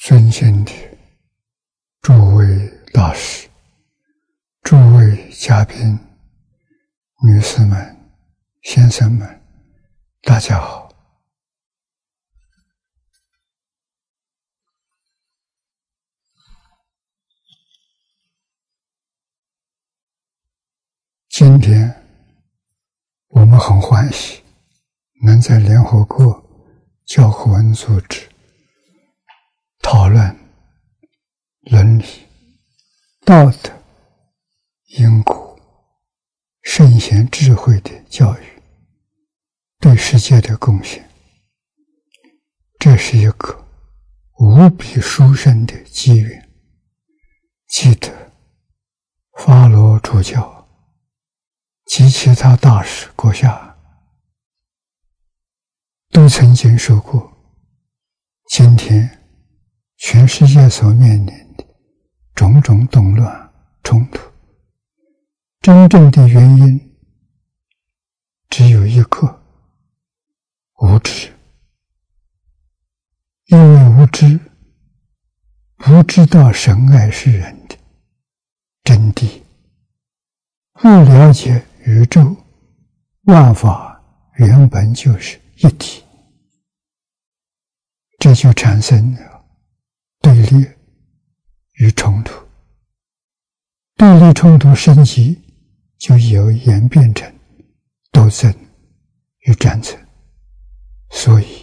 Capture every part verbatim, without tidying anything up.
尊敬的诸位大师、诸位嘉宾、女士们、先生们，大家好。今天我们很欢喜能在联合国教科文组织讨论伦理、道德、因果、圣贤智慧的教育对世界的贡献。这是一个无比殊胜的机缘。记得法罗主教及其他大师阁下都曾经说过，今天全世界所面临的种种动乱冲突，真正的原因只有一个：无知。因为无知，不知道神爱世人的真谛，不了解宇宙万法原本就是一体，这就产生了对立与冲突，对立冲突升级，就有演变成斗争与战争。所以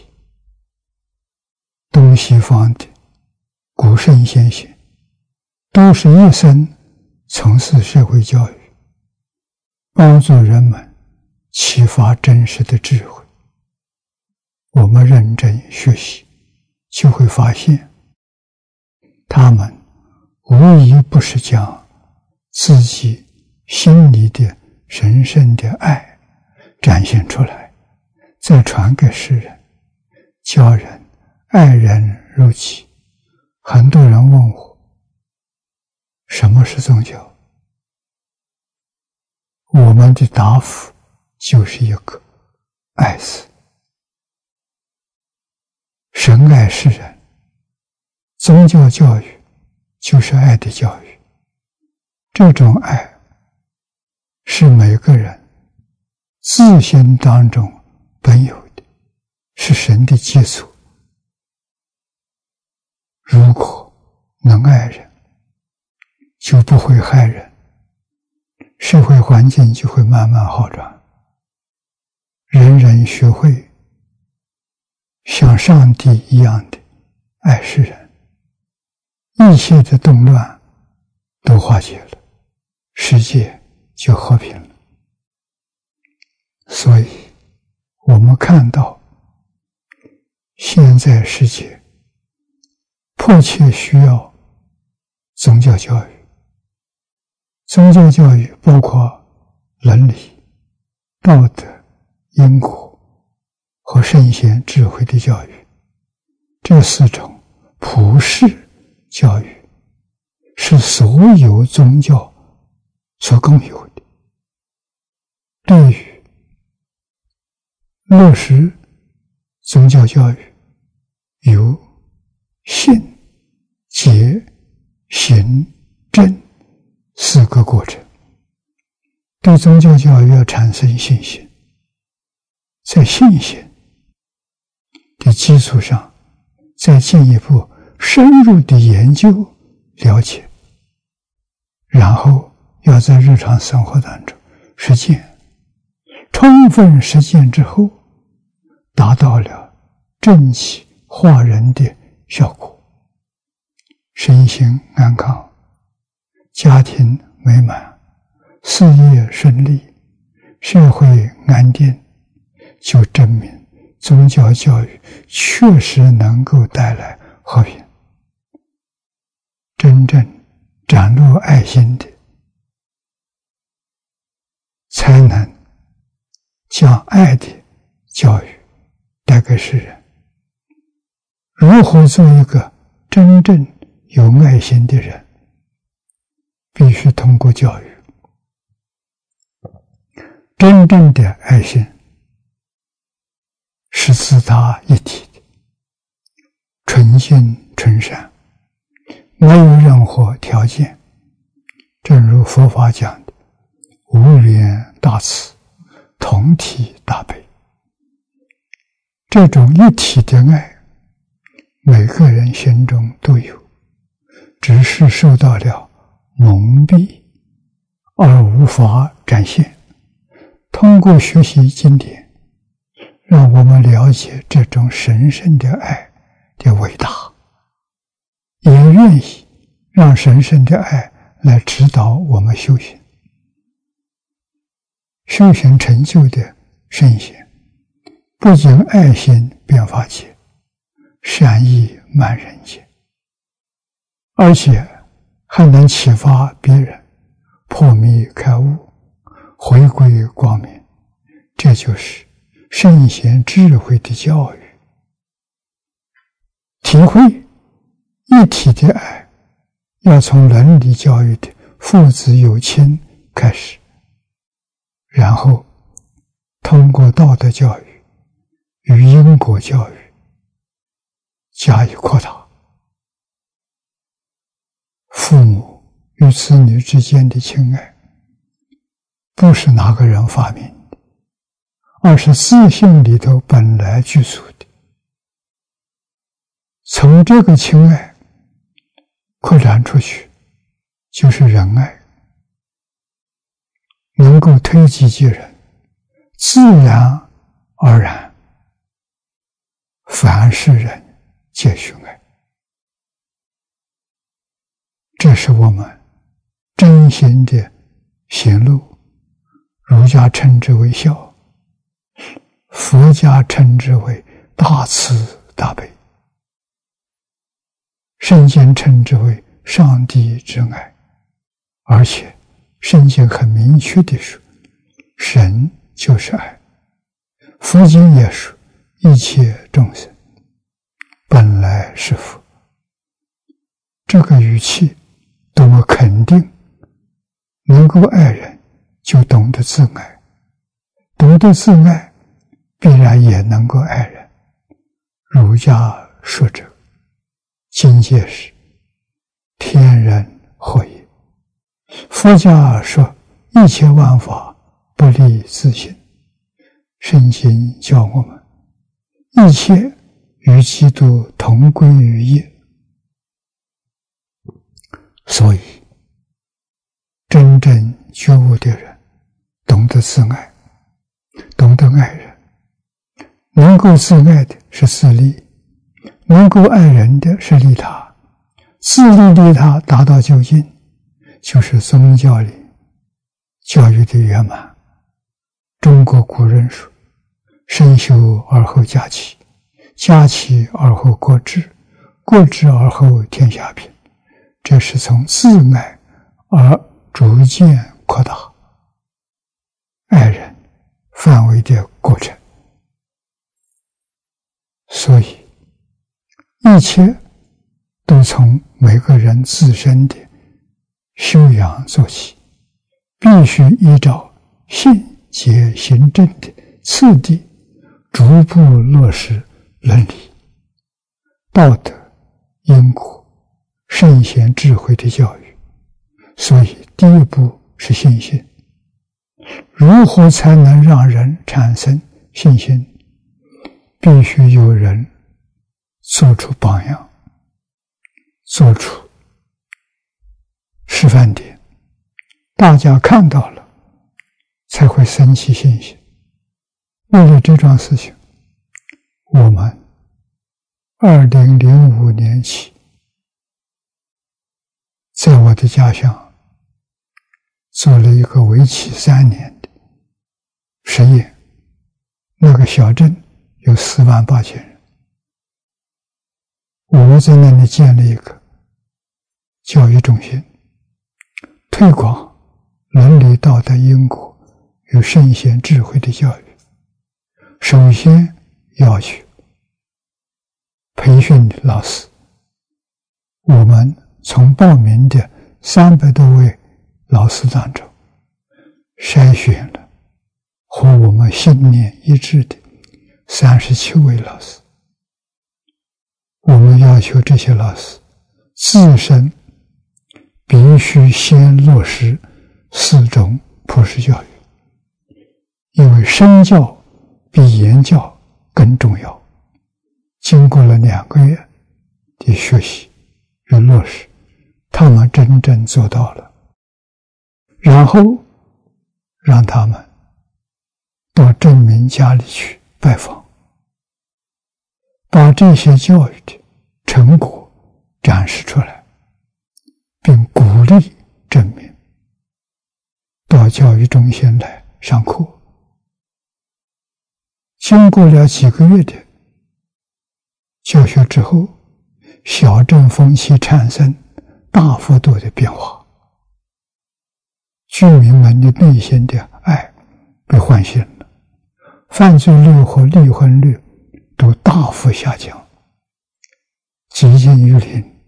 东西方的古圣先贤都是一生从事社会教育，帮助人们启发真实的智慧。我们认真学习，就会发现他们无疑不是将自己心里的神圣的爱展现出来，再传给世人，教人爱人如己。很多人问我，什么是宗教？我们的答复就是一个爱字。神爱世人，宗教教育就是爱的教育。这种爱是每个人自心当中本有的，是神的基础。如果能爱人，就不会害人，社会环境就会慢慢好转。人人学会像上帝一样的爱世人，一切的动乱都化解了，世界就和平了。所以我们看到现在世界迫切需要宗教教育。宗教教育包括伦理、道德、因果和圣贤智慧的教育。这四种普世教育是所有宗教所共有的。对于落实宗教教育，有信、解、行、证四个过程。对宗教教育要产生信心，在信心的基础上再进一步深入的研究了解，然后要在日常生活当中实践，充分实践之后达到了正气化人的效果，身心安康，家庭美满，事业顺利，社会安定，就证明宗教教育确实能够带来和平。真正展露爱心的，才能将爱的教育带给世人。如何做一个真正有爱心的人，必须通过教育。真正的爱心是自他一体的，纯心纯善， 没有任何条件。正如佛法讲的，无缘大慈，同体大悲。这种一体的爱，每个人心中都有，只是受到了蒙蔽而无法展现。通过学习经典，让我们了解这种神圣的爱的伟大，也愿意让神圣的爱来指导我们修行。修行成就的圣贤，不仅爱心遍法界，善意满人间，而且还能启发别人破迷开悟，回归光明。这就是圣贤智慧的教育。体会一体的爱，要从伦理教育的父子有亲开始，然后通过道德教育与因果教育加以扩大。父母与子女之间的亲爱，不是哪个人发明的，而是自性里头本来具足的。从这个亲爱扩展出去，就是仁爱，能够推己及人，自然而然，凡是人皆寻爱。这是我们真心的行路，儒家称之为孝，佛家称之为大慈大悲，圣经称之为上帝之爱。而且圣经很明确地说，神就是爱。佛经也说，一切众生本来是佛。这个语气多么肯定，能够爱人就懂得自爱，懂得自爱必然也能够爱人。儒家说者，境界是天人合一。佛家说一切万法不离自性。圣经教我们，一切与基督同归于一。所以真正觉悟的人懂得自爱，懂得爱人。能够自爱的是自利，能够爱人的是利他。自利利他达到究竟，就是宗教里教育的圆满。中国古人说，身修而后家齐，家齐而后国治，国治而后天下平。这是从自爱而逐渐扩大爱人范围的过程。所以一切都从每个人自身的修养做起，必须依照信解行证的次第，逐步落实伦理、道德、因果、圣贤智慧的教育。所以第一步是信心。如何才能让人产生信心？必须有人做出榜样，做出示范点，大家看到了才会生起信心。为了这桩事情，我们二零零五年起，在我的家乡做了一个为期三年的实验。那个小镇有四万八千人，我在那里建了一个教育中心，推广伦理道德因果与圣贤智慧的教育。首先要求培训老师，我们从报名的三百多位老师当中筛选了和我们信念一致的三十七位老师。我们要求这些老师自身必须先落实四种普世教育，因为身教比言教更重要。经过了两个月的学习与落实，他们真正做到了，然后让他们到证明家里去拜访，把这些教育的成果展示出来，并鼓励证明到教育中心来上课。经过了几个月的教学之后，小镇风气产生大幅度的变化，居民们的内心的爱被唤醒了，犯罪率和离婚率都大幅下降，接近于零，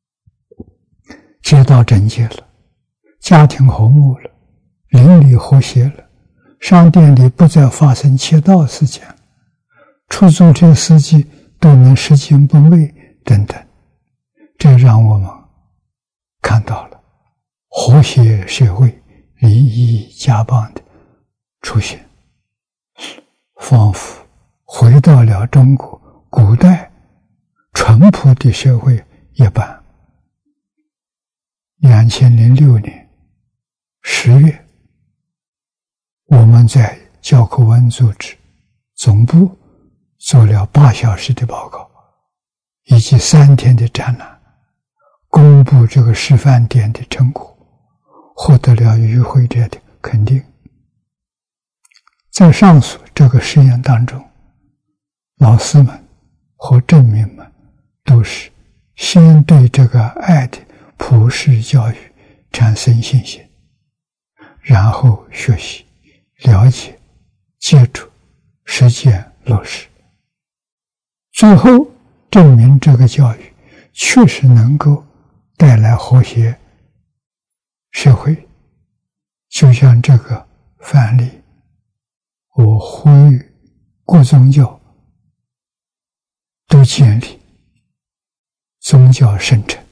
街道整洁了，家庭和睦了，邻里和谐了，商店里不再发生窃盗事件，出租车司机都能拾金不昧等等。这让我们看到了和谐社会、礼仪家邦的出现，仿佛回到了中国古代淳朴的社会一般。二零零六年十月，我们在教科文组织总部做了八小时的报告，以及三天的展览，公布这个示范点的成果，获得了与会者的肯定。在上述这个实验当中，老师们和镇民们都是先对这个爱的普世教育产生信心，然后学习、了解、接触、实践、落实，最后证明这个教育确实能够带来和谐社会。就像这个范例，我呼吁各宗教都建立宗教圣城，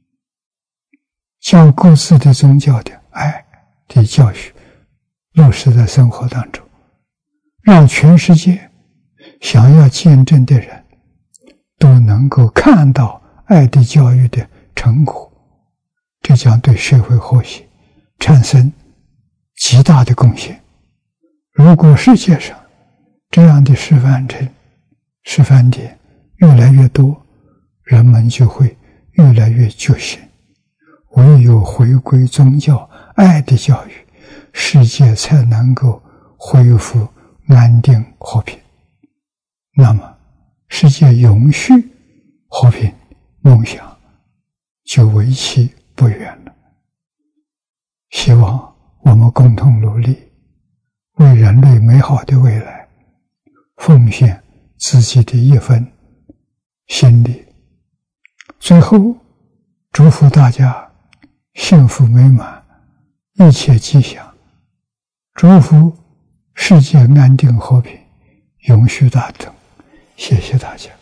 将各自的宗教的爱的教育落实在生活当中，让全世界想要见证的人都能够看到爱的教育的成果，这将对社会和谐产生极大的贡献。如果世界上这样的示范城、示范点越来越多，人们就会越来越觉醒。唯有回归宗教爱的教育，世界才能够恢复安定和平，那么世界永续和平梦想就为期不远了。希望我们共同努力，为人类美好的未来奉献自己的一份心力。最后祝福大家幸福美满，一切吉祥，祝福世界安定和平，永续大同。谢谢大家。